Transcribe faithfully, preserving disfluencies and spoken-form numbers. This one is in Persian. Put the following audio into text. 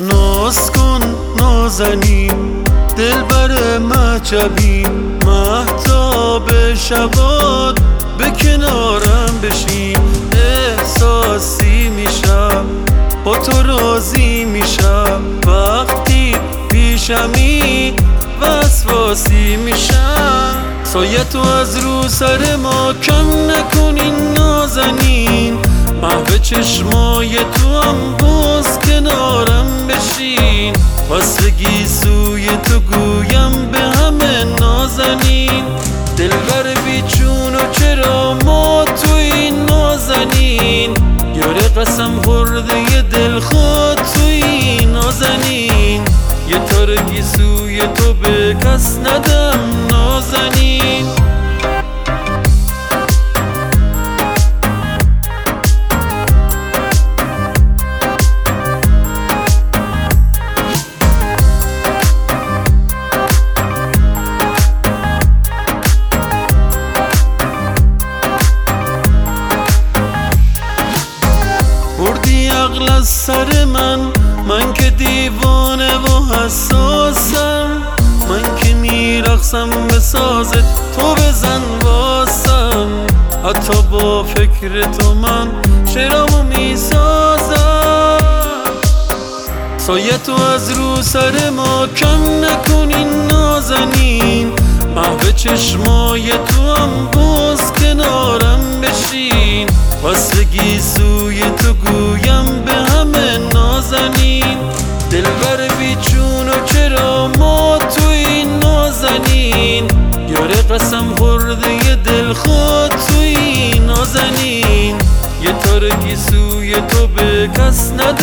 ناز کن نازنین دلبر مهجبی، مهتاب شبات به کنارم بشین. احساسی میشم با تو راضی میشم، وقتی پیشمی وسواسی میشم. سایه تو از رو سر ما کم نکنین نازنین، محو چشمای تو هم باز کنارم بشین. وصل سوی تو گویم به همه نازنین، دلبر بیچون و چرا ما توی نازنین. یاره قسم خورده دل خود توی نازنین، یه تارگی سوی تو به کس ندم نازنین. بردی عقل از سر من، من که دیوانه و حساسم. من که میرقصم به سازت تو بزن واسم، حتی با فکر تو من شعرامو میسازم. سایه تو از رو سر ما کم نکنین نازنین، محو چشمای تو هم باز کنارم بشین. وصل سوی تو گویم به همه نازنین، دلبر بیچون و چرا ما توی نازنین. یاره قسم خورده دل خود توی نازنین، یه تارگی سوی تو به کس ندم